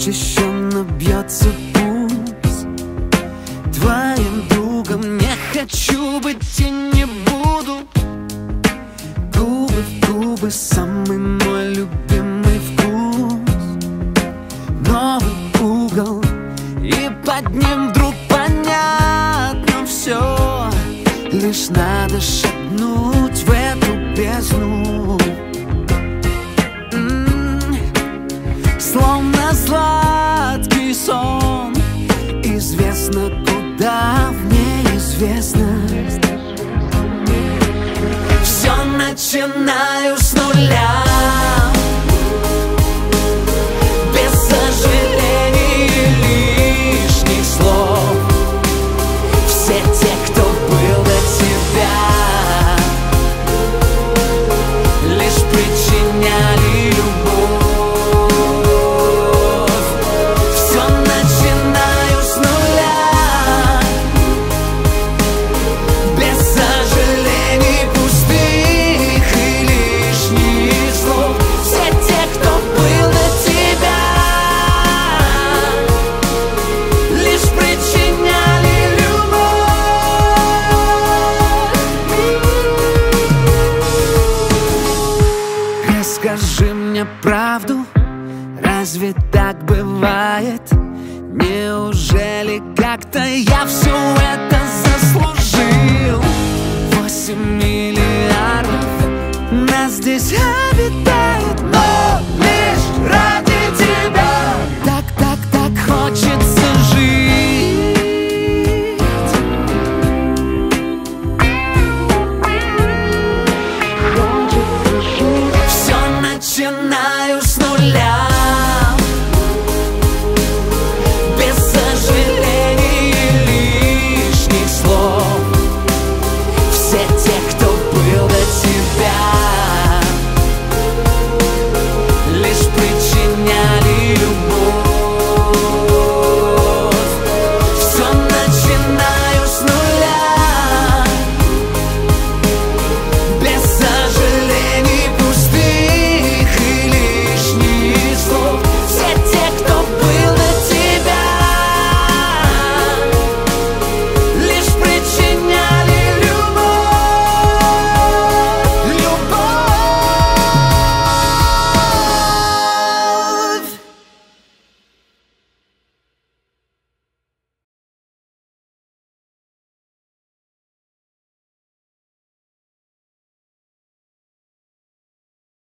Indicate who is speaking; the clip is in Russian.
Speaker 1: Учащенно бьется пульс. Твоим другом не хочу быть и не буду. Губы в губы, самый мой любимый вкус. Новый угол, и под ним вдруг понятно все. Лишь надо шагнуть в эту бездну. Словно сладкий сон, известно куда в неизвестность. Все начинаю с нуля, без сожалений и лишних слов. Все те, кто был до тебя, лишь причиняли любовь. Все начинаю с нуля, без сожалений, пустых и лишних слов. Все те, кто был до тебя, лишь причиняли любовь. Расскажи мне правду, разве так бывает? Неужели как-то я все это заслужил? 8 миллиардов нас здесь обитает, но лишь раз